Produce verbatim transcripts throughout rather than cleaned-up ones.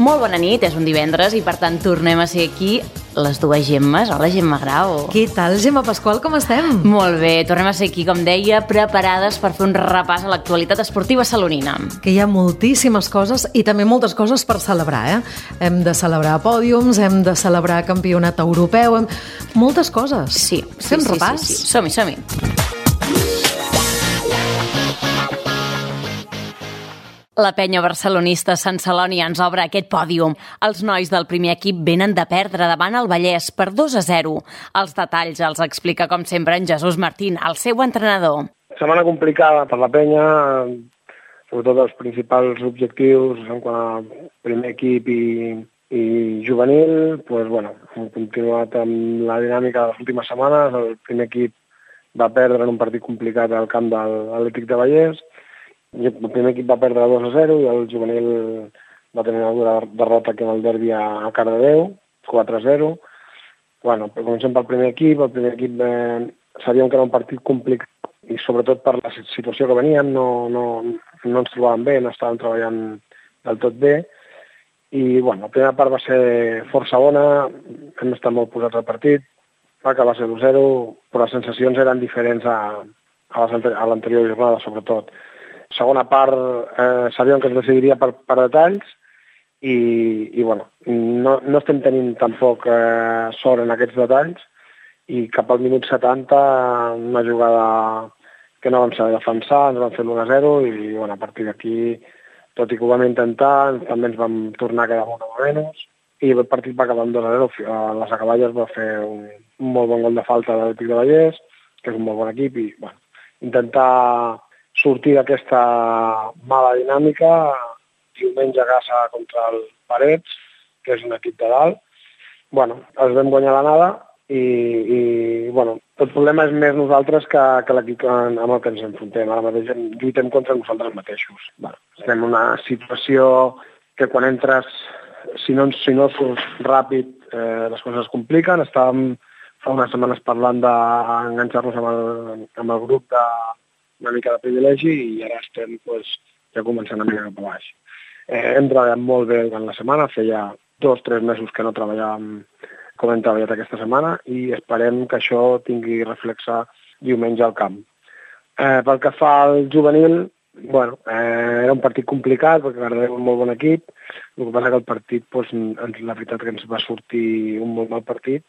Molt bona nit, és un divendres i per tant tornem a ser aquí les dues Gemmes. Hola, Gemma Grau. Què tal, Gemma Pasqual, com estem? Molt bé, tornem a ser aquí, com deia, preparades per fer un repàs a l'actualitat esportiva salonina. Que hi ha moltíssimes coses i també moltes coses per celebrar, eh? Hem de celebrar pòdiums, hem de celebrar campionat europeu, hem... moltes coses. Sí, Fem sí, repàs? Sí, sí, sí. Som-hi, som-hi. La penya barcelonista Sant Celoni ens obre aquest pòdium. Els nois del primer equip venen de perdre davant el Vallès per dos a zero. Els detalls els explica, com sempre, en Jesús Martín, el seu entrenador. Setmana complicada per la penya, sobretot els principals objectius en quant a primer equip i, i juvenil. Pues, bueno, hem continuat amb la dinàmica de les últimes setmanes. El primer equip va perdre en un partit complicat al camp de l'Atlètic de Vallès. El primer equip va perdre dos a zero i el juvenil va tenir una dura derrota aquí en el derbi a Cardedeu, quatre a zero. Bueno, comencem pel primer equip. El primer equip eh, sabíem que era un partit complicat i sobretot per la situació que veníem, no, no, no ens trobàvem bé, no estàvem treballant del tot bé. I bueno, la primera part va ser força bona, hem estat molt posats al partit, va acabar zero a zero, però les sensacions eren diferents a, a l'anterior jornada, sobretot. Segona part eh, sabíem que es decidiria per, per detalls i, i bueno, no, no estem tenint tampoc eh, sort en aquests detalls i cap al minut setanta una jugada que no vam saber defensar, ens vam fer l'u a zero i bueno, a partir d'aquí, tot i que ho vam intentar, també ens vam tornar a quedar molt a menys i el partit va acabar amb dos a zero. A les acaballes va fer un, un molt bon gol de falta de l'Atlètic de Vallès, que és un molt bon equip i bueno, intentar sortir d'aquesta mala dinàmica. Diumenge a casa contra el Parets, que és un equip de dalt. Bueno, els vam guanyar l'anada i, i bueno, el problema és més nosaltres que, que l'equip amb el que ens enfrontem. Ara mateix lluitem contra nosaltres mateixos. Bueno, estem en una situació que quan entres, si no, si no surts ràpid, eh, les coses es compliquen. Estàvem fa unes setmanes parlant d'enganxar-nos amb, el, amb el grup de una mica de privilegi i ara estem pues, ja començant a mirar cap a baix. Eh, hem treballat molt bé durant la setmana, feia dos o tres mesos que no treballàvem com hem treballat aquesta setmana i esperem que això tingui reflexa diumenge al camp. Eh, pel que fa al juvenil, bueno, eh, era un partit complicat perquè Cardedeu és un molt bon equip, el que passa que el partit, pues, la veritat que ens va sortir un molt mal partit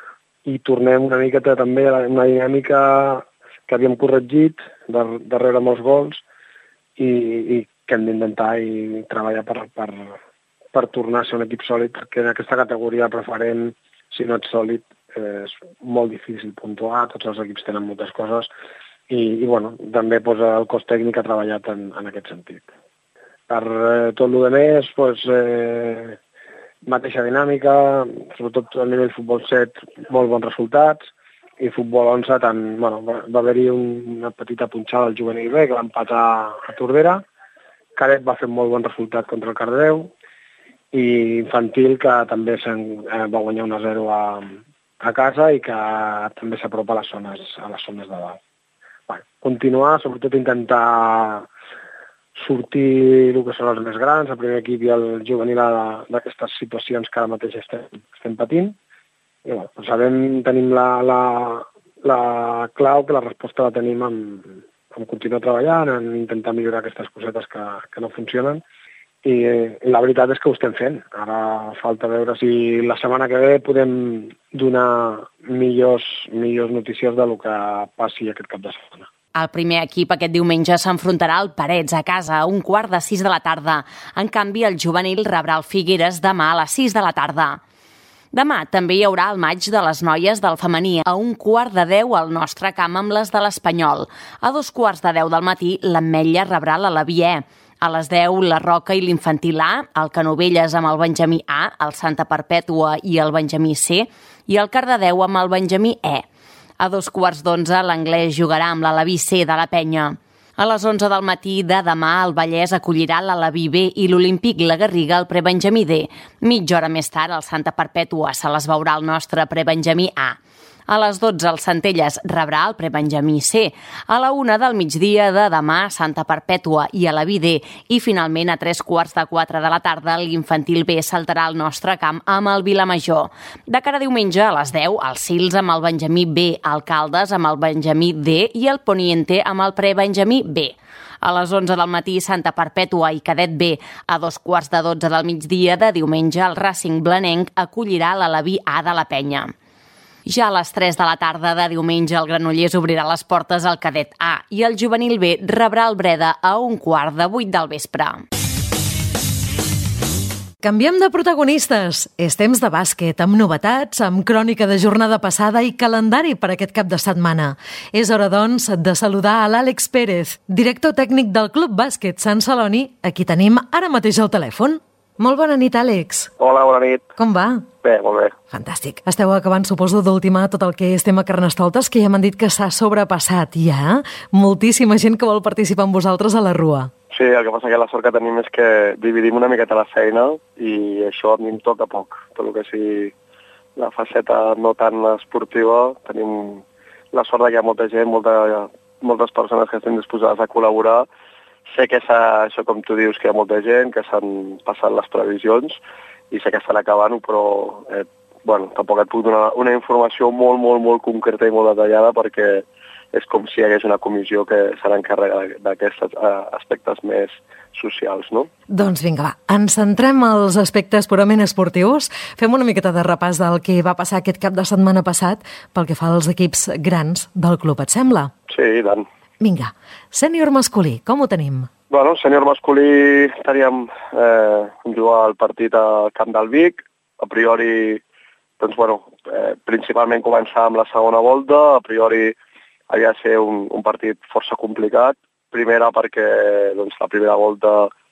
i tornem una miqueta també a una dinàmica que havíem corregit darrere molts gols i, i que hem d'intentar i treballar per, per, per tornar a ser un equip sòlid, perquè en aquesta categoria preferent, si no ets sòlid, és molt difícil puntuar, tots els equips tenen moltes coses i, i bueno, també pues, el cos tècnic ha treballat en, en aquest sentit. Per eh, tot el que més, pues, eh, mateixa dinàmica, sobretot a nivell futbol set, molt bons resultats, i futbol onze, tant, bueno, va, va haver-hi un, una petita punxada al juvenil B que va empatar a Tordera, Cadet va fer un molt bon resultat contra el Cardedeu i infantil que també eh, va guanyar un a zero a, a casa i que també s'apropa a les zones, a les zones de dalt. Bueno, continuar, sobretot intentar sortir el que són els més grans, el primer equip i el juvenil d'aquestes situacions que ara mateix estem, estem patint. I bueno, doncs sabem, tenim la, la, la clau, que la resposta la tenim en, en continuar treballant, en intentar millorar aquestes cosetes que, que no funcionen i, i la veritat és que ho estem fent. Ara falta veure si la setmana que ve podem donar millors, millors notícies del que passi aquest cap de setmana. El primer equip aquest diumenge s'enfrontarà al Parets a casa a un quart de sis de la tarda. En canvi, el juvenil rebrà el Figueres demà a les sis de la tarda. Demà també hi haurà el maig de les noies del femení a un quart de deu al nostre camp amb les de l'Espanyol. A dos quarts de deu del matí l'Ametlla rebrà l'Alaví E. A les deu la Roca i l'Infantil A, el Canovelles amb el Benjamí A, el Santa Perpètua i el Benjamí C i el Cardedeu amb el Benjamí E. A dos quarts d'onze l'Anglès jugarà amb l'Alaví C de la Penya. A les onze del matí de demà el Vallès acollirà l'Alaví B i l'Olímpic La Garriga al Prebenjamí D. Mitja hora més tard el Santa Perpètua se les veurà al nostre Prebenjamí A. A les dotze el Centelles rebrà el prebenjamí C. A la una del migdia de demà Santa Perpètua i a la B D. I finalment a tres quarts de quatre de la tarda l'infantil B saltarà al nostre camp amb el Vilamajor. De cara a diumenge a les deu el Sils amb el Benjamí B, el Caldes amb el Benjamí D i el Poniente amb el prebenjamí B. A les onze del matí, Santa Perpètua i Cadet B. A dos quarts de dotze del migdia de diumenge, el Racing Blanenc acollirà l'Aleví A de la Penya. Ja a les tres de la tarda de diumenge, el Granollers obrirà les portes al Cadet A i el Juvenil B rebrà el Breda a un quart de vuit del vespre. Canviem de protagonistes. És temps de bàsquet, amb novetats, amb crònica de jornada passada i calendari per aquest cap de setmana. És hora, doncs, de saludar a l'Àlex Pérez, director tècnic del Club Bàsquet Sant Celoni, a qui tenim ara mateix al telèfon. Molt bona nit, Àlex. Hola, bona nit. Com va? Bé, molt bé. Fantàstic. Esteu acabant, suposo, d'ultimar tot el que és tema Carnestoltes, que ja m'han dit que s'ha sobrepassat ja. Moltíssima gent que vol participar amb vosaltres a la Rua. Sí, el que passa que la sort que tenim és que dividim una miqueta la feina i això a mi em toca poc. Tot el que sigui la faceta no tan esportiva, tenim la sort que hi ha molta gent, molta, moltes persones que estan disposades a col·laborar. Sé que això, com tu dius, que hi ha molta gent, que s'han passat les previsions i sé que estan acabant-ho, però eh, bueno, tampoc et puc donar una informació molt, molt, molt concreta i molt detallada perquè és com si hi hagués una comissió que se n'encarrega d'aquests aspectes més socials, no? Doncs vinga, va, ens centrem als aspectes purament esportius. Fem una miqueta de repàs del que va passar aquest cap de setmana passat pel que fa als equips grans del club, et sembla? Sí, i tant. Vinga, sènior masculí, com ho tenim? Bueno, sènior masculí teníem eh, jugar el partit al Camp del Vic. A priori, doncs, bueno, eh, principalment començar amb la segona volta. A priori havia de ser un, un partit força complicat. Primera perquè doncs, la primera volta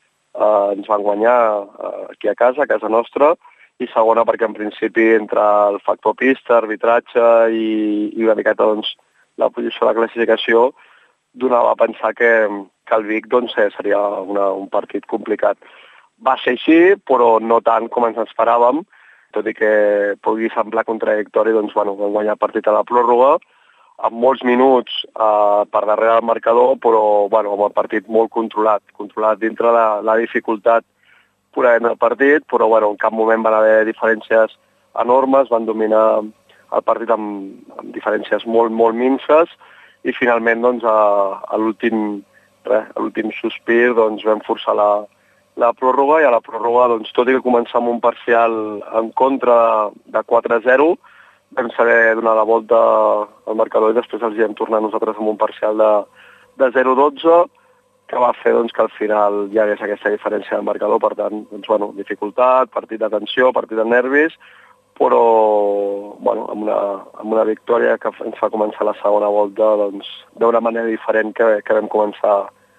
eh, ens van guanyar eh, aquí a casa, a casa nostra, i segona perquè en principi entre el factor pista, arbitratge i, i una miqueta doncs, la posició de la classificació donava a pensar que, que el Vic doncs, seria una, un partit complicat. Va ser així, però no tant com ens esperàvem, tot i que pugui semblar contradictori, doncs, bueno, vam guanyar el partit a la pròrroga, amb molts minuts eh, per darrere del marcador, però bueno, amb el partit molt controlat, controlat dintre la, la dificultat purament del partit, però bueno, en cap moment van haver diferències enormes, van dominar el partit amb, amb diferències molt, molt minces, i finalment doncs, a, a l'últim a l'últim sospir doncs, vam forçar la, la pròrroga, i a la pròrroga, doncs, tot i que començar amb un parcial en contra de quatre a zero, vam saber donar la volta al marcador i després els hi vam tornar nosaltres amb un parcial de, de zero a dotze, que va fer doncs, que al final hi hagués aquesta diferència del marcador. Per tant, doncs, bueno, dificultat, partit de tensió, partit de nervis, però bueno, amb, una, amb una victòria que ens fa començar la segona volta doncs, d'una manera diferent que, que vam començar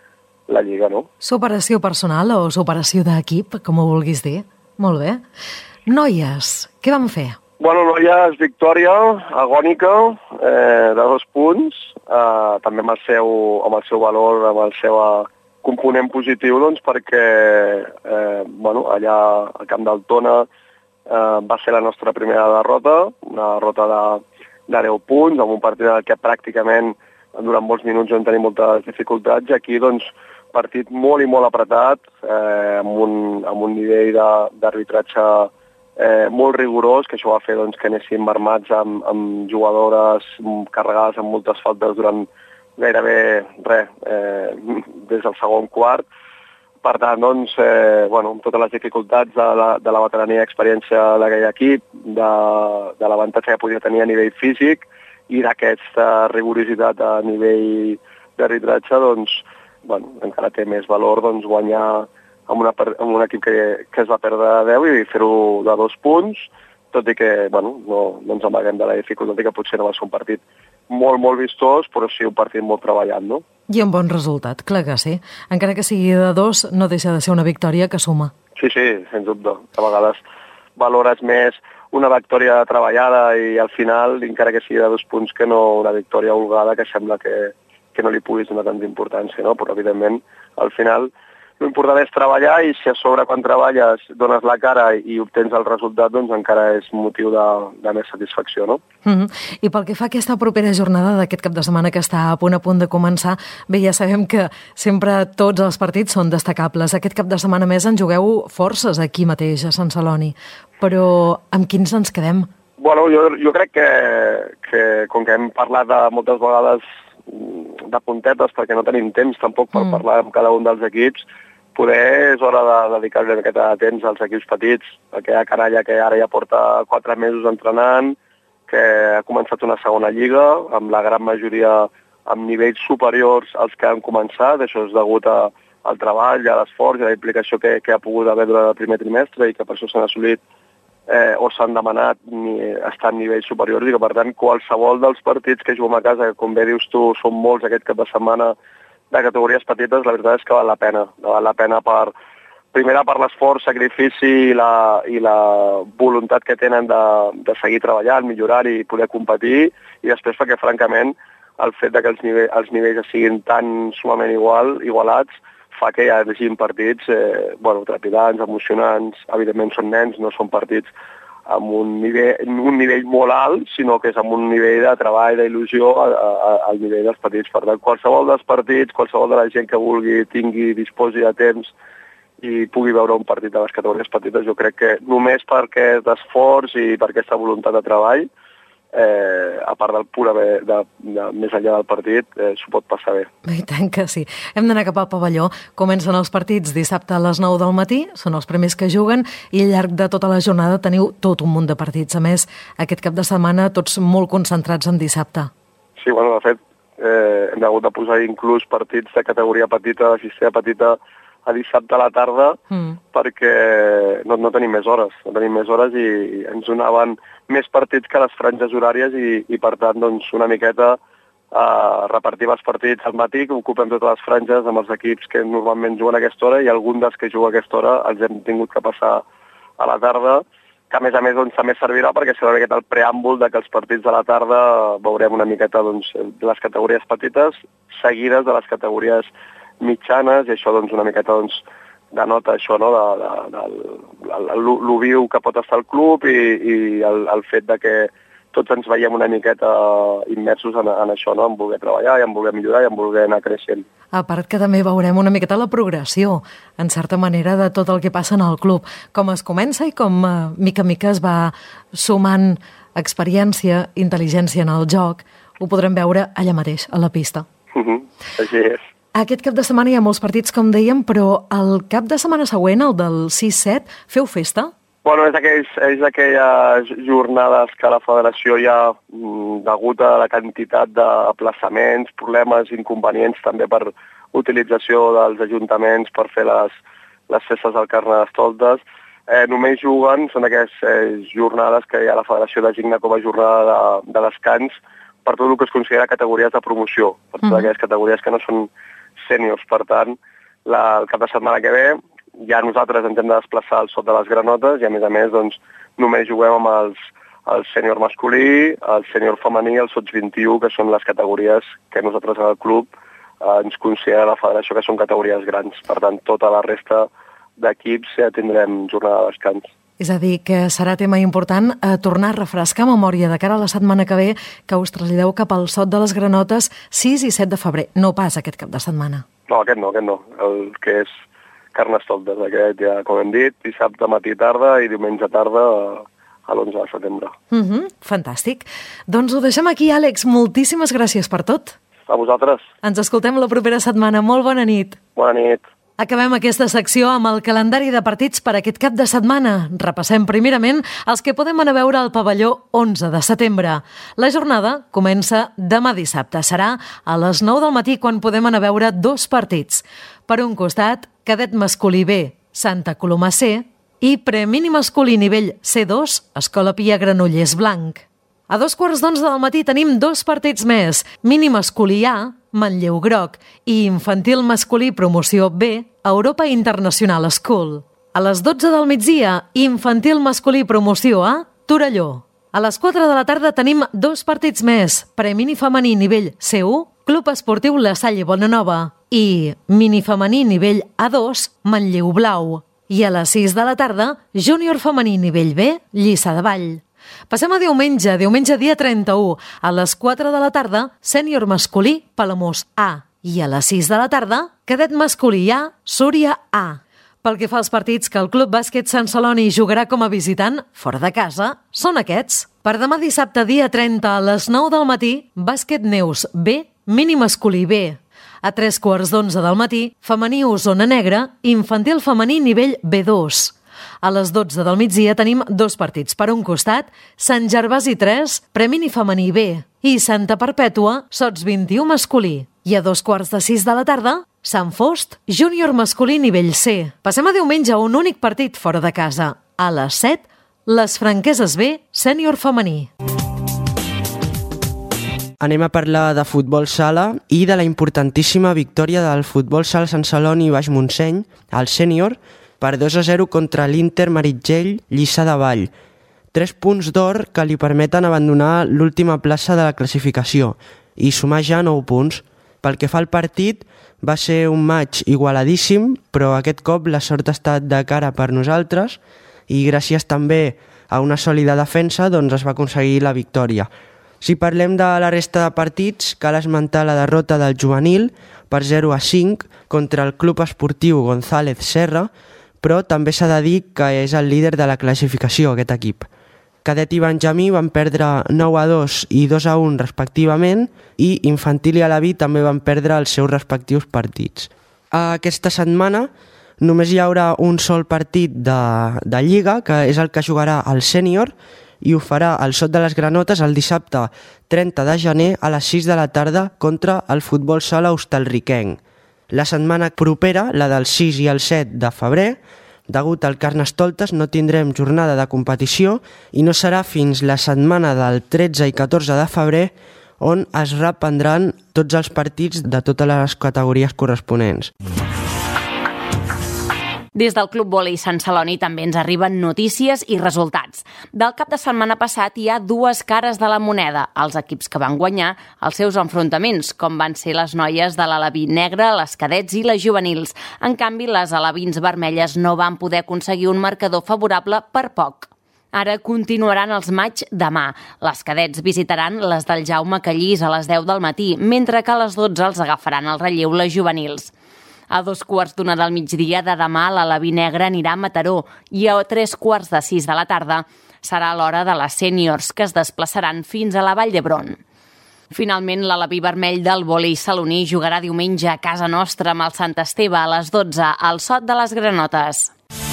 la Lliga, no? Superació personal o superació d'equip, com ho vulguis dir. Molt bé. Noies, què vam fer? Bueno, noies, victòria agònica, eh, de dos punts, eh, també amb el, seu, amb el seu valor, amb el seu component positiu, doncs, perquè eh, bueno, allà al Camp d'Altona eh, va ser la nostra primera derrota, una derrota de, de deu punts, amb un partit en què pràcticament durant molts minuts vam tenir moltes dificultats, i aquí, doncs, partit molt i molt apretat, eh, amb, un, amb un nivell d'arbitratge Eh, molt rigorós, que això va fer doncs, que anéssim armats amb, amb jugadores carregades amb moltes faltes durant gairebé res, eh, des del segon quart. Per tant, doncs, eh, bueno, amb totes les dificultats de la, de la veterania i experiència d'aquell equip, de, de l'avantatge que podia tenir a nivell físic i d'aquesta rigorositat a nivell d'arbitratge, doncs, bueno, encara té més valor doncs, guanyar amb, una, amb un equip que, que es va perdre de deu i fer-ho de dos punts, tot i que bueno, no, no ens amaguem de la dificultat i que potser no va ser un partit molt, molt vistós, però sí un partit molt treballat, no? I un bon resultat, clar que sí. Encara que sigui de dos, no deixa de ser una victòria que suma. Sí, sí, sens dubte. A vegades valores més una victòria treballada i al final, encara que sigui de dos punts, que no una victòria holgada que sembla que, que no li puguis donar tanta importància, no? Però evidentment, al final, l'important és treballar i si a sobre quan treballes dones la cara i obtens el resultat, doncs encara és motiu de, de més satisfacció, no? Mm-hmm. I pel que fa a aquesta propera jornada d'aquest cap de setmana que està a punt a punt de començar, bé, ja sabem que sempre tots els partits són destacables. Aquest cap de setmana més en jugueu forces aquí mateix, a Sant Celoni. Però amb quins ens quedem? Bueno, jo, jo crec que, que com que hem parlat de moltes vegades de puntetes, perquè no tenim temps tampoc per mm. parlar amb cada un dels equips, poder és hora de dedicar-li una miqueta de temps als equips petits, aquella canalla que ara ja porta quatre mesos entrenant, que ha començat una segona lliga, amb la gran majoria amb nivells superiors als que han començat. Això és degut a, al treball, a l'esforç i a la implicació que, que ha pogut haver durant el primer trimestre i que per això s'han assolit eh, o s'han demanat ni, estar en nivells superiors i que, per tant, qualsevol dels partits que juguem a casa, que, com bé dius tu, són molts aquest cap de setmana, de categories petites, la veritat és que val la pena. Val la pena per, primera per l'esforç, sacrifici i la, i la voluntat que tenen de, de seguir treballant, millorar i poder competir, i després perquè, francament, el fet de que els, nivell, els nivells siguin tan sumament igual, igualats fa que hi hagi partits eh, bueno, trepidants, emocionants. Evidentment són nens, no són partits amb un nivell, un nivell molt alt, sinó que és amb un nivell de treball, d'il·lusió al nivell dels partits. Per tant, qualsevol dels partits, qualsevol de la gent que vulgui, tingui, disposi de temps i pugui veure un partit de les categories petites, jo crec que només per aquest esforç i per aquesta voluntat de treball, eh, a part del pur haver de, de, més enllà del partit, eh, s'ho pot passar bé. I tant que sí. Hem d'anar cap al pavelló. Comencen els partits dissabte a les nou del matí, són els primers que juguen, i al llarg de tota la jornada teniu tot un munt de partits. A més, aquest cap de setmana tots molt concentrats en dissabte. Sí, bueno, de fet, eh, hem hagut de posar inclús partits de categoria petita, de cistella petita, a dissabte a la tarda, mm. perquè no, no tenim més hores, no tenim més hores i ens donaven més partits que les franges horàries i, i per tant, doncs, una miqueta eh, repartim els partits al matí, que ocupem totes les franges amb els equips que normalment juguen a aquesta hora i algun dels que juga a aquesta hora els hem tingut que passar a la tarda, que a més a més doncs, també servirà perquè serà una miqueta el preàmbul de que els partits de la tarda veurem una miqueta doncs, de les categories petites seguides de les categories mitjanes, i això doncs, una miqueta doncs, denota això, no? de, de, de, lo viu que pot estar el club i, i el, el fet de que tots ens veiem una miqueta immersos en, en això, no? En voler treballar i en voler millorar i en voler anar creixent. A part que també veurem una miqueta la progressió, en certa manera, de tot el que passa en el club, com es comença i com eh, mica en mica es va sumant experiència, intel·ligència en el joc, ho podrem veure allà mateix, a la pista. Uh-huh. Així és. Aquest cap de setmana hi ha molts partits, com dèiem, però el cap de setmana següent, el del sis set, feu festa? Bueno, és, aquells, és aquelles jornades que la federació ja, degut a la quantitat d'aplaçaments, problemes, inconvenients també per utilització dels ajuntaments per fer les, les festes del Carnestoltes, eh, només juguen, són aquelles eh, jornades que ja la federació designa com a jornada de, de descans per tot el que es considera categories de promoció, per totes mm. aquelles categories que no són sèniors. Per tant, la, el cap de setmana que ve ja nosaltres ens hem de desplaçar al Sot de les Granotes i a més a més doncs, només juguem amb els, el sènior masculí, el sènior femení i el Sots vint-i-u, que són les categories que nosaltres al club eh, ens considera la federació que són categories grans. Per tant, tota la resta d'equips ja tindrem jornada de descans. És a dir, que serà tema important eh, tornar a refrescar memòria de cara a la setmana que ve, que us traslladeu cap al Sot de les Granotes sis i set de febrer, no pas aquest cap de setmana. No, aquest no, aquest no. El que és Carnestoltes, aquest ja, com hem dit, dissabte matí i tarda i diumenge tarda a l'onze de setembre. Mm-hmm, fantàstic. Doncs ho deixem aquí, Àlex. Moltíssimes gràcies per tot. A vosaltres. Ens escoltem la propera setmana. Molt bona nit. Bona nit. Acabem aquesta secció amb el calendari de partits per aquest cap de setmana. Repassem primerament els que podem anar a veure al pavelló onze de setembre. La jornada comença demà dissabte. Serà a les nou del matí quan podem anar a veure dos partits. Per un costat, cadet masculí B, Santa Coloma C, i premini masculí nivell C dos, Escola Pia Granollers Blanc. A dos quarts d'onze del matí tenim dos partits més, mini masculí A, Manlleu Groc, i infantil masculí promoció B, Europa International School. A les dotze del migdia, infantil masculí promoció A, Torelló. A les quatre de la tarda tenim dos partits més, premini femení nivell C u, Club Esportiu La Salle Bonanova i minifemení nivell A dos, Manlleu Blau. I a les sis de la tarda, júnior femení nivell B, Lliçà de Vall. Passem a diumenge, diumenge dia trenta-u. A les quatre de la tarda, sènior masculí, Palamós A. I a les sis de la tarda, cadet masculí A, Súria A. Pel que fa als partits que el Club Bàsquet Sant Celoni jugarà com a visitant, fora de casa, són aquests. Per demà dissabte, dia trenta, a les nou del matí, Bàsquet Neus B, mini masculí B. A tres quarts d'onze del matí, femení Osona Negra, infantil femení nivell B dos. A les dotze del migdia tenim dos partits. Per un costat, Sant Gervasi tres, premini femení B, i Santa Perpètua, sots vint-i-u masculí. I a dos quarts de sis de la tarda, Sant Fost, júnior masculí nivell C. Passem a diumenge, un únic partit fora de casa. A les set, les Franqueses B, sènior femení. Anem a parlar de futbol sala i de la importantíssima victòria del futbol sala Sant Celoni i Baix Montseny, al sènior, per dos a zero contra l'Inter Meritxell Lliçà de Vall. Tres punts d'or que li permeten abandonar l'última plaça de la classificació i sumar ja nou punts. Pel que fa al partit, va ser un match igualadíssim, però aquest cop la sort ha estat de cara per nosaltres i gràcies també a una sòlida defensa doncs es va aconseguir la victòria. Si parlem de la resta de partits, cal esmentar la derrota del juvenil per zero a cinc contra el Club Esportiu González Serra, però també s'ha de dir que és el líder de la classificació, aquest equip. Cadet i Benjamí van perdre nou a dos i dos a un respectivament i Infantil i Alaví també van perdre els seus respectius partits. Aquesta setmana només hi haurà un sol partit de, de Lliga, que és el que jugarà el sènior, i ho farà el Sot de les Granotes el dissabte trenta de gener a les sis de la tarda contra el futbol sala hostalriquenc. La setmana propera, la del sis i el set de febrer, degut al Carnestoltes no tindrem jornada de competició i no serà fins la setmana del tretze i catorze de febrer on es reprendran tots els partits de totes les categories corresponents. Des del Club Vòlei Sant Celoni també ens arriben notícies i resultats. Del cap de setmana passat hi ha dues cares de la moneda. Els equips que van guanyar els seus enfrontaments, com van ser les noies de l'Alaví negre, les cadets i les juvenils. En canvi, les alevins vermelles no van poder aconseguir un marcador favorable per poc. Ara continuaran els matxs demà. Les cadets visitaran les del Jaume Callís a les deu del matí, mentre que a les dotze els agafaran el relleu les juvenils. A dos quarts d'una del migdia de demà, l'Alaví negre anirà a Mataró i a tres quarts de sis de la tarda serà l'hora de les sèniors, que es desplaçaran fins a la Vall d'Hebron. Finalment, l'Alaví vermell del vòlei saloní jugarà diumenge a casa nostra amb el Sant Esteve a les dotze al Sot de les Granotes.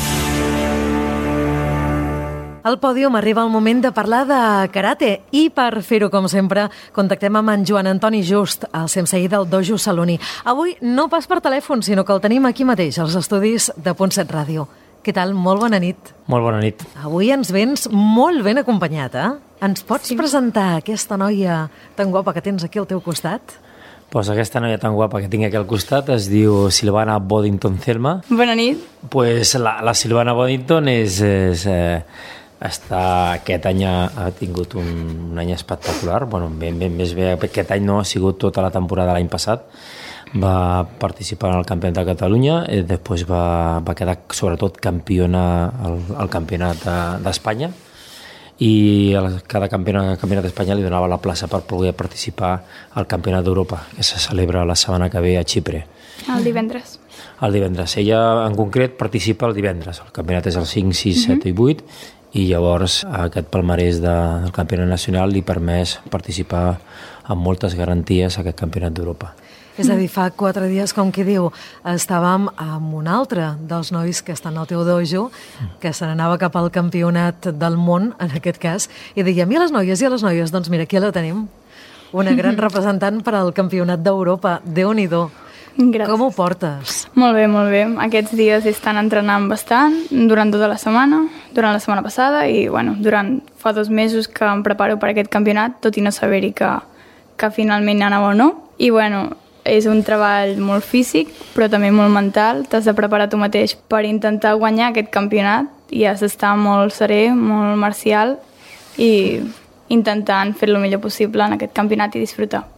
Al pòdium arriba el moment de parlar de karate i per fer-ho, com sempre, contactem amb en Joan Antoni Just, el sensei del dojo saloní. Avui no pas per telèfon, sinó que el tenim aquí mateix, als estudis de Punt set Ràdio. Què tal? Molt bona nit. Molt bona nit. Avui ens vens molt ben acompanyat, eh? Ens pots sí. presentar aquesta noia tan guapa que tens aquí al teu costat? Pues aquesta noia tan guapa que tinc aquí al costat es diu Silvana Boddington Selma. Bona nit. Pues la, la Silvana Boddington és... és eh, està, aquest any ha, ha tingut un, un any espectacular. Bueno, ben, ben, més bé, aquest any no ha sigut tota la temporada l'any passat. Va participar en el Campionat de Catalunya i després va, va quedar sobretot campiona al, al Campionat d'Espanya i a cada campionat, campionat d'Espanya li donava la plaça per poder participar al Campionat d'Europa, que se celebra la setmana que ve a Xipre. El divendres. El divendres. Ella en concret participa el divendres. El campionat és el cinc, sis, set i vuit i llavors aquest palmarès de, del campionat nacional li permès participar amb moltes garanties a aquest campionat d'Europa. És a dir, fa quatre dies, com qui diu, estàvem amb un altre dels nois que estan al teu dojo, que se n'anava cap al campionat del món, en aquest cas, i deia, i a les noies, i a les noies, doncs mira, aquí la tenim. Una gran representant per al campionat d'Europa. Déu-n'hi-do. Gràcies. Com ho portes? Molt bé, molt bé. Aquests dies estan entrenant bastant, durant tota la setmana, durant la setmana passada, i bueno, durant fa dos mesos que em preparo per aquest campionat, tot i no saber-hi que, que finalment anava o no. I bueno, és un treball molt físic, però també molt mental. T'has de preparar tu mateix per intentar guanyar aquest campionat i has d'estar molt serè, molt marcial i intentant fer-lo millor possible en aquest campionat i disfrutar.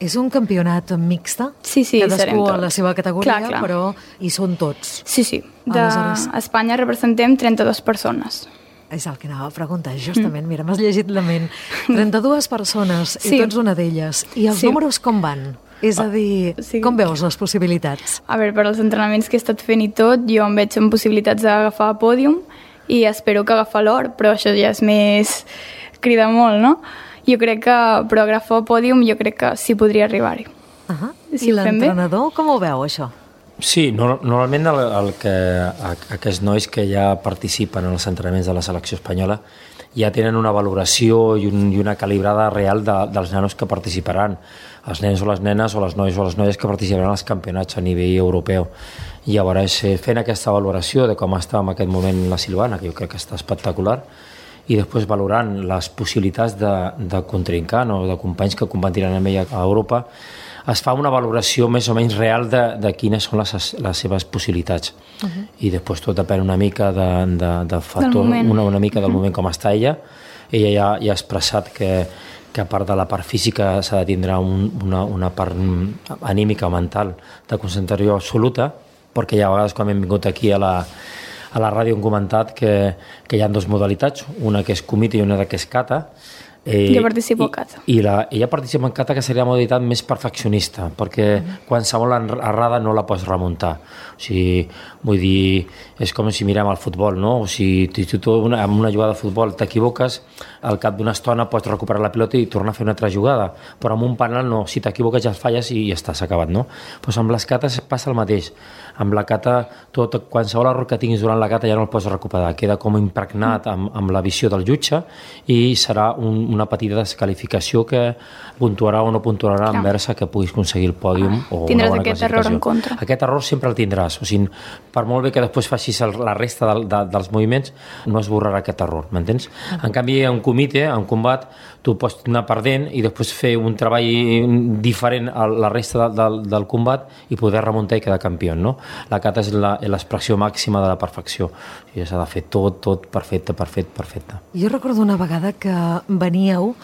És un campionat mixta? Sí, sí, cadascú serem tots. a la seva categoria, clar, clar. però hi són tots. Sí, sí. Aleshores... D'Espanya representem trenta-dues persones. És el que anava a preguntar, justament. Mm. Mira, m'has llegit la ment. trenta-dues persones, sí. i tots una d'elles. I els sí. números com van? És a dir, sí. com veus les possibilitats? A veure, per als entrenaments que he estat fent i tot, jo em veig amb possibilitats d'agafar pòdium i espero que agafar l'or, però això ja és més... crida molt, no? Jo crec que, però agafar pòdium jo crec que sí podria arribar-hi. Uh -huh. Si I l'entrenador com ho veu, això? Sí, no, normalment el, el que, aquests nois que ja participen en els entrenaments de la selecció espanyola ja tenen una valoració i, un, i una calibrada real de, dels nanos que participaran, els nens o les nenes o les nois o les noies que participaran als campionats a nivell europeu. I llavors, fent aquesta valoració de com està en aquest moment la Silvana, que jo crec que està espectacular, i després valorant les possibilitats de, de contrincant o de companys que competiran amb ella a Europa, es fa una valoració més o menys real de, de quines són les, les seves possibilitats. Uh -huh. I després tot depèn una mica de, de, de factor, una, una mica del uh -huh. moment com està ella. Ella ja, ja ha expressat que, que a part de la part física s'ha de tindre un, una, una part anímica o mental de concentració absoluta, perquè ja a vegades quan hem vingut aquí a la a la ràdio hem comentat que, que hi ha dues modalitats, una que és comité i una que és kata. Eh, jo participo a kata. I, i la, ella participa en kata, que seria la modalitat més perfeccionista, perquè uh-huh. qualsevol errada no la pots remuntar. O sigui, vull dir, és com si mirem el futbol, no? O sigui, si tu una, amb una jugada de futbol t'equivoques, al cap d'una estona pots recuperar la pilota i tornar a fer una altra jugada, però amb un penal no, si t'equivoques ja falles i ja estàs acabat, no? Doncs amb les kates passa el mateix. Amb la kata, tot, qualsevol error que tinguis durant la kata ja no el pots recuperar, queda com impregnat amb, amb la visió del jutge i serà un, una petita descalificació que puntuarà o no puntuarà envers a que puguis aconseguir el pòdium ah, o tindràs una bona aquest classificació. Error en contra. Aquest error sempre el tindràs, o sigui, per molt bé que després facis el, la resta de, de, dels moviments, no es borrarà aquest error, m'entens? Ah. En canvi, en comitè, en combat, tu pots anar perdent i després fer un treball diferent a la resta de, de, del combat i poder remuntar i quedar campió, no? La kata és l'expressió màxima de la perfecció. O sigui, s'ha de fer tot, tot perfecte, perfecte, perfecte. Jo recordo una vegada que veníeu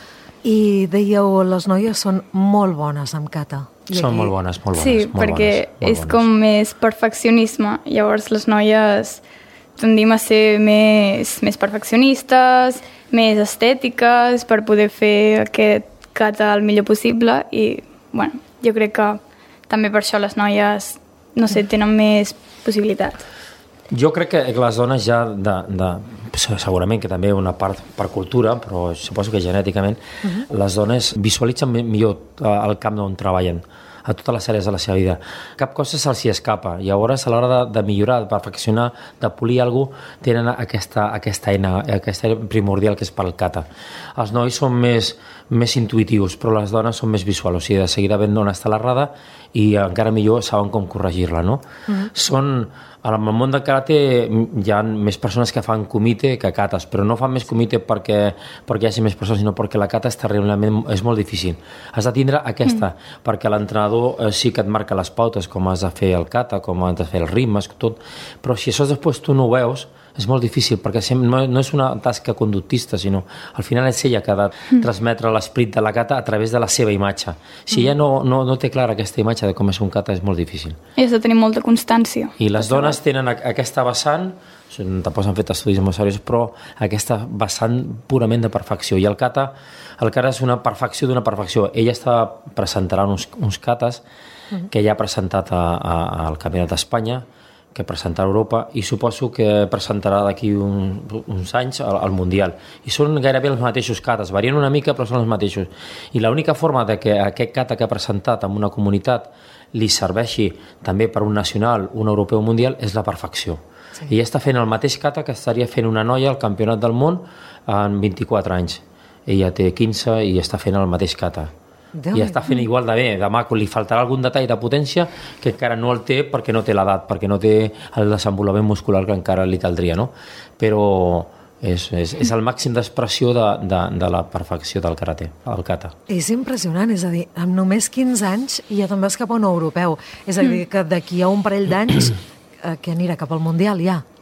i dèieu les noies són molt bones amb kata. I són aquí... molt bones, molt bones. Sí, molt perquè bones, molt és bones. com més perfeccionisme. Llavors les noies tendim a ser més, més perfeccionistes, més estètiques per poder fer aquest kata el millor possible i, bueno, jo crec que també per això les noies, no sé, tenen més possibilitats. Jo crec que les dones ja, de, de, segurament que també una part per cultura, però suposo que genèticament, uh-huh. les dones visualitzen millor el camp on treballen, a totes les àrees de la seva vida. Cap cosa se'ls escapa. Llavors, a l'hora de, de millorar, de perfeccionar, de polir alguna cosa, tenen aquesta, aquesta eina, aquesta eina primordial que és pel kata. Els nois són més, més intuitius, però les dones són més visuals, o sigui, de seguida veuen on està l'errada i encara millor saben com corregir-la, no? Uh-huh. Són... En el món del karate hi ha més persones que fan comité que katas, però no fan més comité perquè, perquè hi hagi més persones, sinó perquè la kata és terriblement, és molt difícil. Has de tindre aquesta, mm. perquè l'entrenador eh, sí que et marca les pautes, com has de fer el kata, com has de fer els ritmes, tot, però si això després tu no ho veus, és molt difícil, perquè no, no és una tasca conductista, sinó al final és ella que ha de mm. transmetre l'esperit de la kata a través de la seva imatge. Si mm. ella no, no, no té clara aquesta imatge de com és un kata, és molt difícil. I has de tenir molta constància. I les dones tenen aquesta vessant, tampoc s'han fet estudis molt seriosos, però aquesta vessant purament de perfecció. I el kata, el kata és una perfecció d'una perfecció. Ella està presentarà uns, uns katas mm. que ja ha presentat a, a, al Campionat d'Espanya, que presentarà a Europa i suposo que presentarà d'aquí un, uns anys al, al Mundial. I són gairebé els mateixos katas, varien una mica però són els mateixos. I l'única forma de que aquest kata que ha presentat en una comunitat li serveixi també per un nacional, un europeu, un mundial, és la perfecció. Sí. I ella està fent el mateix kata que estaria fent una noia al Campionat del Món en vint-i-quatre anys. Ella té quinze i està fent el mateix kata. Déu I està fent igual de bé. Demà li faltarà algun detall de potència que encara no el té perquè no té l'edat, perquè no té el desenvolupament muscular que encara li caldria, no? Però és, és, és el màxim d'expressió de, de, de la perfecció del karate, el kata. És impressionant, és a dir, amb només quinze anys ja te'n vas cap a un europeu. És a dir, que d'aquí a un parell d'anys eh, que anirà cap al Mundial ja.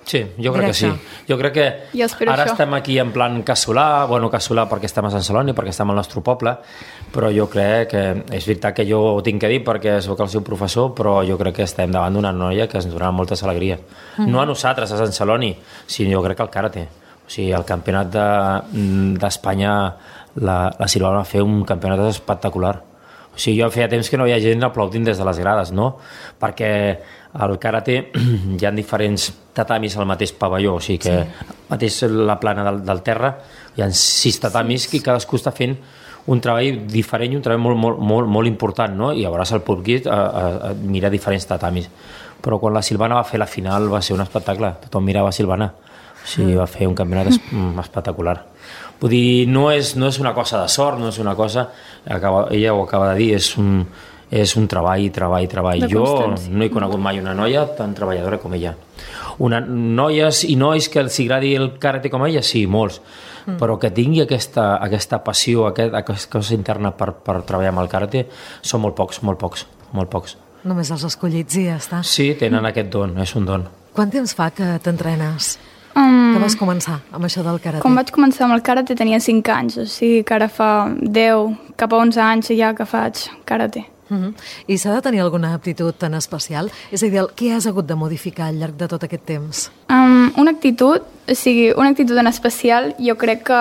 Sí, jo crec Directe. que sí. Jo crec que Jo espero ara això. estem aquí en plan casolà, bueno, casolà perquè estem a Sant Celoni, perquè estem al nostre poble, però jo crec que és veritat que jo ho tinc que dir perquè sóc el seu professor, però jo crec que estem davant d'una noia que ens donarà moltes alegries. Mm. No a nosaltres, a Sant Celoni, sinó jo crec que al karate. O sigui, el campionat d'Espanya, de, la, la Silvana va fer un campionat espectacular. O sigui, jo feia temps que no hi ha gent aplaudint des de les grades, no? Perquè al karate hi ha diferents tatamis al mateix pavelló, o sigui que sí. mateix la plana del, del terra hi ha sis tatamis sí. que cadascú està fent un treball diferent i un treball molt, molt, molt, molt important, no? I llavors el públic a, a, a mira diferents tatamis. Però quan la Silvana va fer la final va ser un espectacle, tothom mirava Silvana, o sigui, va fer un campionat es, espectacular. Vull dir, no és, no és una cosa de sort, no és una cosa, acaba, ella ho acaba de dir, és un, és un treball, treball, treball. Jo no he conegut mai una noia tan treballadora com ella. Una, noies i nois que els agradi el karate com ella, sí, molts, mm. però que tingui aquesta, aquesta passió, aquest, aquesta cosa interna per, per treballar amb el karate, són molt pocs, molt pocs, molt pocs. Només els escollits i ja està. Sí, tenen aquest don, és un don. Quant temps fa que t'entrenes? Um, que vas començar amb això del karate? Quan vaig començar amb el karate tenia cinc anys, o sigui que ara fa deu, cap a onze anys ja que faig karate. Uh-huh. I s'ha de tenir alguna aptitud en especial? És a dir, què has hagut de modificar al llarg de tot aquest temps? Um, una actitud, o sigui, una actitud en especial jo crec que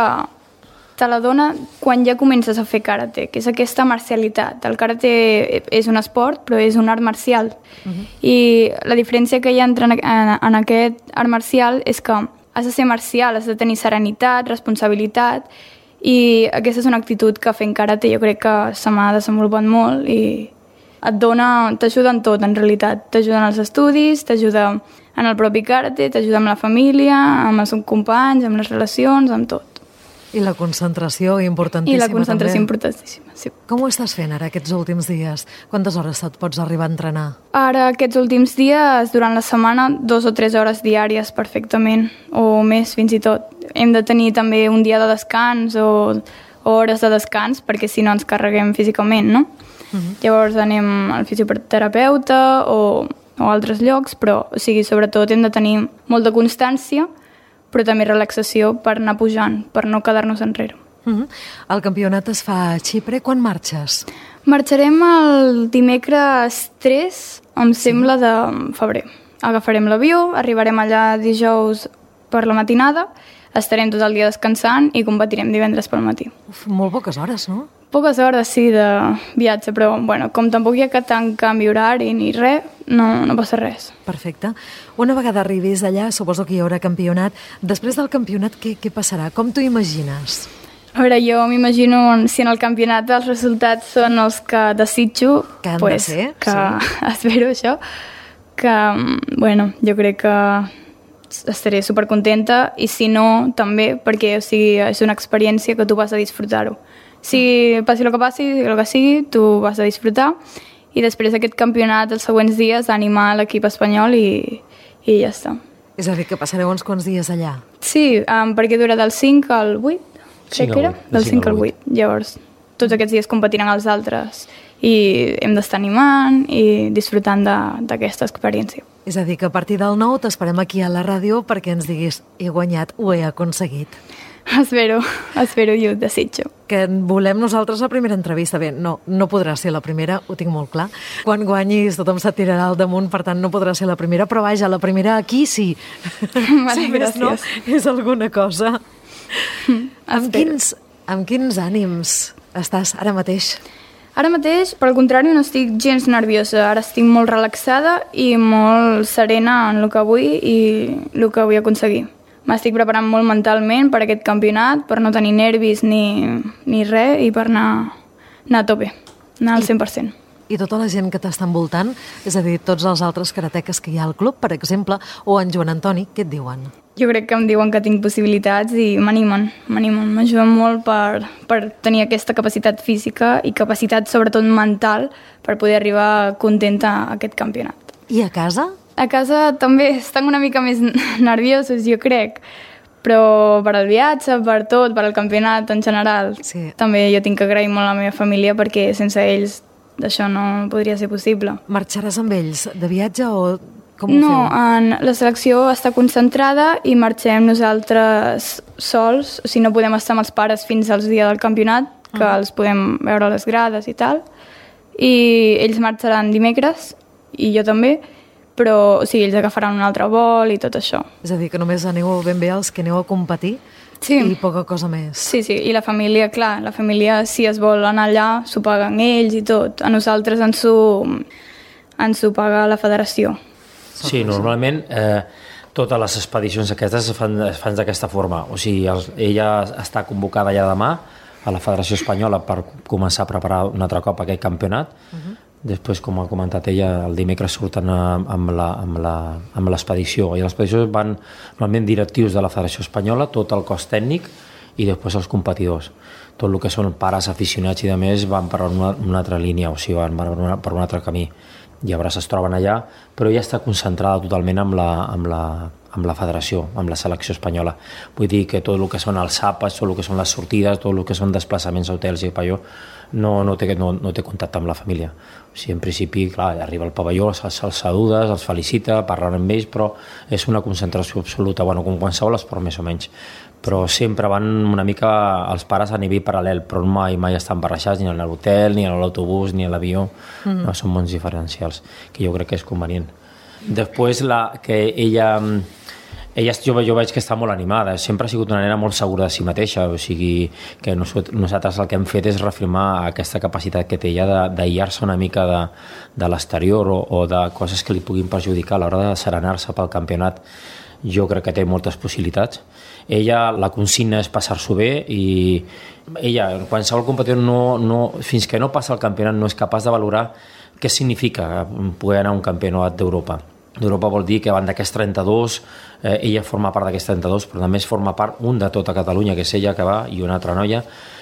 te la dona quan ja comences a fer karate, que és aquesta marcialitat. El karate és un esport, però és un art marcial. Uh-huh. I la diferència que hi ha entre en, en, en aquest art marcial és que has de ser marcial, has de tenir serenitat, responsabilitat, i aquesta és una actitud que fent karate jo crec que se m'ha desenvolupat molt i et dona, t'ajuda en tot en realitat, t'ajuda en els estudis, t'ajuda en el propi karate, t'ajuda amb la família, amb els companys, amb les relacions, amb tot. I la concentració importantíssima. I la concentració també. importantíssima, sí. Com ho estàs fent ara aquests últims dies? Quantes hores et pots arribar a entrenar? Ara, aquests últims dies, durant la setmana, dos o tres hores diàries perfectament, o més fins i tot. Hem de tenir també un dia de descans o, o hores de descans, perquè si no ens carreguem físicament, no? Uh-huh. Llavors anem al fisioterapeuta o, o a altres llocs, però o sigui, sobretot hem de tenir molta constància, però també relaxació per anar pujant, per no quedar-nos enrere. Uh-huh. El campionat es fa a Xipre. Quan marxes? Marxarem el dimecres tres, em sí. sembla, de febrer. Agafarem l'avió, arribarem allà dijous per la matinada, estarem tot el dia descansant i competirem divendres pel matí. Uf, molt poques hores, no? Poques hores, sí, de viatge, però bueno, com tampoc hi ha que tant canvi horari ni res, no, no passa res. Perfecte. Una vegada arribis allà, suposo que hi haurà campionat. Després del campionat, què, què passarà? Com t'ho imagines? A veure, jo m'imagino si en el campionat els resultats són els que desitjo, que han pues, de ser, que sí. espero això, que, bueno, jo crec que estaré supercontenta i si no, també, perquè o sigui, és una experiència que tu vas a disfrutar-ho. Si passi el que passi, el que sigui, tu vas a disfrutar i després d'aquest campionat, els següents dies, animar l'equip espanyol i, i ja està. És a dir, que passareu uns quants dies allà? Sí, um, perquè dura del cinc al vuit, crec que era, del cinc al vuit. Llavors, tots aquests dies competiran els altres i hem d'estar animant i disfrutant d'aquesta experiència. És a dir, que a partir del nou t'esperem aquí a la ràdio perquè ens diguis he guanyat, ho he aconseguit. Espero, espero i ho desitjo. Que volem nosaltres la primera entrevista. Bé, no, no podrà ser la primera, ho tinc molt clar. Quan guanyis tothom se't tirarà al damunt, per tant no podrà ser la primera, però vaja, la primera aquí sí. Vale, sí, gràcies. No, és alguna cosa. Amb quins, amb quins ànims estàs ara mateix? Ara mateix, per contrari, no estic gens nerviosa. Ara estic molt relaxada i molt serena en el que vull i el que vull aconseguir. M'estic preparant molt mentalment per aquest campionat, per no tenir nervis ni, ni res i per anar, anar a tope, anar al cent per cent. I tota la gent que t'està envoltant, és a dir, tots els altres karateques que hi ha al club, per exemple, o en Joan Antoni, què et diuen? Jo crec que em diuen que tinc possibilitats i m'animen, m'animen, m'ajuden molt per, per tenir aquesta capacitat física i capacitat sobretot mental per poder arribar contenta a aquest campionat. I a casa? A casa també estan una mica més nerviosos, jo crec, però per al viatge, per tot, per al campionat en general, sí. També jo tinc que agrair molt a la meva família perquè sense ells això no podria ser possible. Marxaràs amb ells de viatge o Com ho no, feu? en, la selecció està concentrada i marxem nosaltres sols, o sigui, no podem estar amb els pares fins al dia del campionat, que uh-huh. els podem veure a les grades i tal, i ells marxaran dimecres, i jo també, però o sigui, ells agafaran un altre vol i tot això. És a dir, que només aneu ben bé els que aneu a competir sí. i poca cosa més. Sí, sí, i la família, clar, la família, si es vol anar allà, s'ho paguen ells i tot. A nosaltres ens ho, ens ho paga la federació. Sí, normalment eh, totes les expedicions aquestes es fan, es fan d'aquesta forma. O sigui, els, ella està convocada ja demà a la Federació Espanyola per començar a preparar un altre cop aquest campionat. Uh-huh. Després, com ha comentat ella, el dimecres surten amb la, amb la, amb l'expedició. I l'expedició van normalment directius de la Federació Espanyola, tot el cos tècnic i després els competidors. Tot el que són pares, aficionats i de més van per una, una altra línia, o sigui, van per, una, per un altre camí. Llavors es troben allà, però ja està concentrada totalment amb la, amb la, amb la federació, amb la selecció espanyola. Vull dir que tot el que són els àpats, tot el que són les sortides, tot el que són desplaçaments a hotels i pavelló, no, no, té, no, no té contacte amb la família. O sigui, en principi, clar, arriba al pavelló, se'ls saluda, els felicita, parlen amb ells, però és una concentració absoluta, bueno, com qualsevol esport més o menys. Però sempre van una mica els pares a nivell paral·lel, però mai mai estan barrejats ni a l'hotel, ni a l'autobús, ni a l'avió. Mm. No, són mons diferencials, que jo crec que és convenient. Després, la, que ella, ella jo, jo veig que està molt animada, sempre ha sigut una nena molt segura de si mateixa, o sigui que nosaltres el que hem fet és reafirmar aquesta capacitat que té ella d'aïllar-se una mica de, de l'exterior o, o de coses que li puguin perjudicar a l'hora de serenar-se pel campionat. Jo crec que té moltes possibilitats. Ella, la consigna és passar-s'ho bé i ella, en qualsevol competidor, no, no, fins que no passa el campionat no és capaç de valorar què significa poder anar a un campionat d'Europa. D'Europa vol dir que van d'aquests trenta-dos, eh, ella forma part d'aquests trenta-dos, però també forma part un de tota Catalunya, que és ella que va, i una altra noia,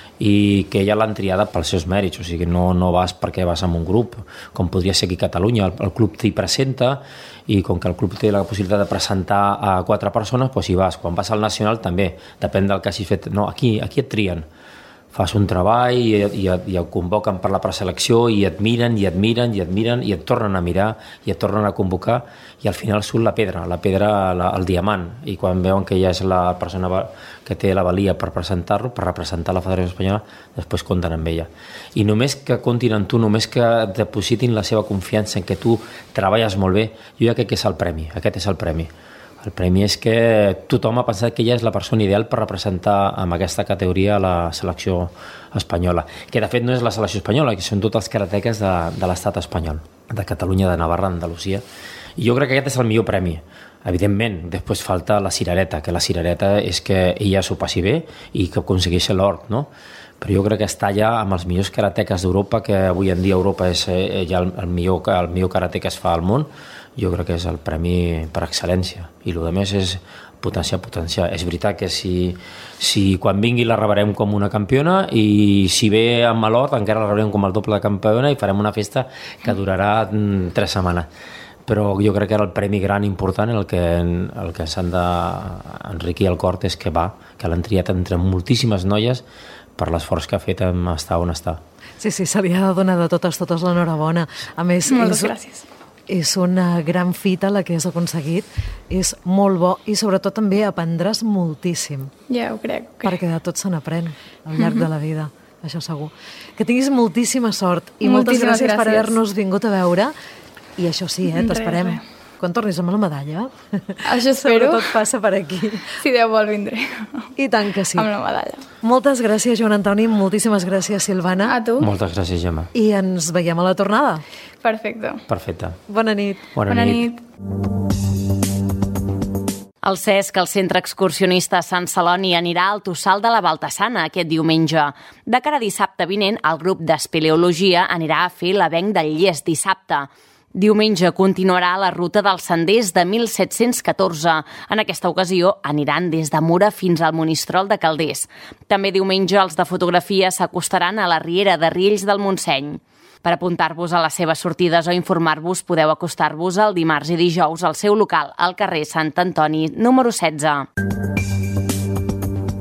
i que ella l'han triada pels seus mèrits, o sigui, no, no vas perquè vas amb un grup, com podria ser aquí a Catalunya, el, el club t'hi presenta i com que el club té la possibilitat de presentar a quatre persones, doncs hi vas. Quan vas al nacional també, depèn del que hagis fet. No, aquí, aquí et trien. Fas un treball i, i, i et convoquen per la preselecció i et miren, i et miren, i et miren, i et tornen a mirar, i et tornen a convocar, i al final surt la pedra, la pedra, la, el diamant, i quan veuen que ella és la persona que té la valia per presentar-lo, per representar la Federació Espanyola, després compten amb ella. I només que comptin amb tu, només que depositin la seva confiança en que tu treballes molt bé, jo ja crec que és el premi, aquest és el premi. El premi és que tothom ha pensat que ella és la persona ideal per representar amb aquesta categoria la selecció espanyola, que de fet no és la selecció espanyola, que són tots els karateques de, de l'estat espanyol, de Catalunya, de Navarra, d'Andalusia. I jo crec que aquest és el millor premi. Evidentment, després falta la cirereta, que la cirereta és que ella s'ho passi bé i que aconsegueixi l'or, no? Però jo crec que està ja amb els millors karateques d'Europa, que avui en dia Europa és ja el, el, millor, el millor karate que es fa al món. Jo crec que és el premi per excel·lència, i el que més és potenciar, potenciar. És veritat que si, si quan vingui la rebrem com una campiona, i si ve amb l'or encara la rebrem com el doble de campiona i farem una festa que durarà mm, tres setmanes. Però jo crec que era el premi gran important, el que, el que s'han d'enriquir el cor és que va, que l'han triat entre moltíssimes noies per l'esforç que ha fet en estar on està. Sí, sí, se li ha de donar de totes, totes l'enhorabona. A més, moltes és, gràcies. És una gran fita la que has aconseguit, és molt bo i sobretot també aprendràs moltíssim. Ja, ho crec. Ho crec. Perquè de tot se n'aprèn al llarg de la vida, això segur. Que tinguis moltíssima sort i moltes Moltíssimes gràcies, gràcies per haver-nos vingut a veure. I això sí, eh, t'esperem. Res, res. Quan tornis amb la medalla, això espero. Sobretot passa per aquí. Si Déu vol, vindré. I tant que sí. Amb la medalla. Moltes gràcies, Joan Antoni, moltíssimes gràcies, Silvana. A tu. Moltes gràcies, Gemma. I ens veiem a la tornada. Perfecte. Perfecte. Bona nit. Bona, Bona nit. nit. El Cesc, el Centre Excursionista Sant Celoni, anirà al Tossal de la Baltassana aquest diumenge. De cara a dissabte vinent, el grup d'espeleologia anirà a fer l'avenc del Llest dissabte. Diumenge continuarà la ruta dels senders de mil set-cents catorze. En aquesta ocasió aniran des de Mura fins al Monistrol de Calders. També diumenge els de fotografia s'acostaran a la Riera de Riells del Montseny. Per apuntar-vos a les seves sortides o informar-vos, podeu acostar-vos el dimarts i dijous al seu local, al carrer Sant Antoni, número setze.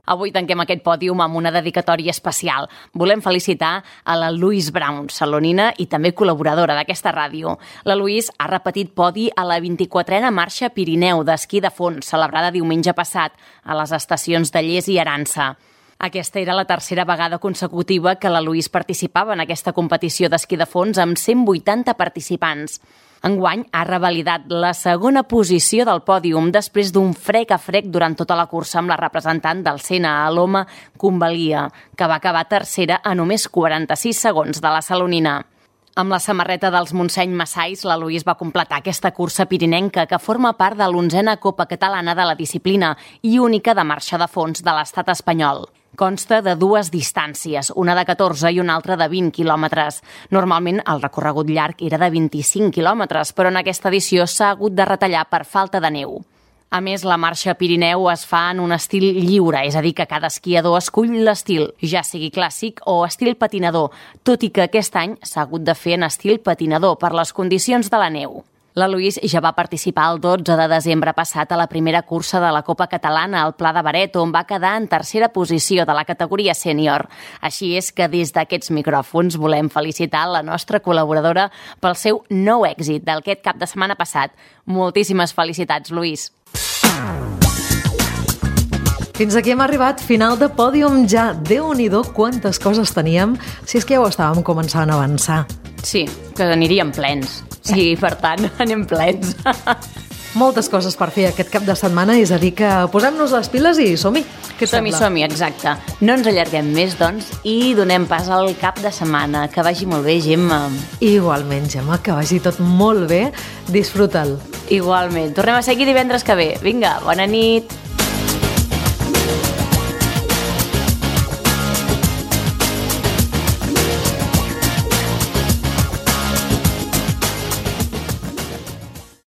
Avui tanquem aquest pòdium amb una dedicatòria especial. Volem felicitar a la Louise Brown, salonina i també col·laboradora d'aquesta ràdio. La Louise ha repetit podi a la vint-i-quatrena Marxa Pirineu d'esquí de fons, celebrada diumenge passat a les estacions de Lles i Arança. Aquesta era la tercera vegada consecutiva que la Louise participava en aquesta competició d'esquí de fons amb cent vuitanta participants. Enguany ha revalidat la segona posició del pòdium després d'un frec a frec durant tota la cursa amb la representant del Sena, Aloma Convalia, que va acabar tercera a només quaranta-sis segons de la salonina. Amb la samarreta dels Montseny Massais, la Louise va completar aquesta cursa pirinenca que forma part de l'onzena Copa Catalana de la disciplina i única de marxa de fons de l'estat espanyol. Consta de dues distàncies, una de catorze i una altra de vint quilòmetres. Normalment el recorregut llarg era de vint-i-cinc quilòmetres, però en aquesta edició s'ha hagut de retallar per falta de neu. A més, la marxa Pirineu es fa en un estil lliure, és a dir, que cada esquiador escull l'estil, ja sigui clàssic o estil patinador, tot i que aquest any s'ha hagut de fer en estil patinador per les condicions de la neu. La Louise ja va participar el dotze de desembre passat a la primera cursa de la Copa Catalana al Pla de Baret, on va quedar en tercera posició de la categoria sènior. Així és que des d'aquests micròfons volem felicitar la nostra col·laboradora pel seu nou èxit d'aquest cap de setmana passat. Moltíssimes felicitats, Louise. Fins aquí hem arribat, final de pòdium ja. Déu-n'hi-do quantes coses teníem, si és que ja ho estàvem començant a avançar. Sí, que aniríem plens. Sí, per tant, anem plens. Moltes coses per fer aquest cap de setmana, és a dir que posem-nos les piles i som-hi. Som-hi, som-hi, exacte. No ens allarguem més, doncs, i donem pas al cap de setmana. Que vagi molt bé, Gemma. Igualment, Gemma, que vagi tot molt bé. Disfruta'l. Igualment. Tornem a seguir divendres que ve. Vinga, bona nit.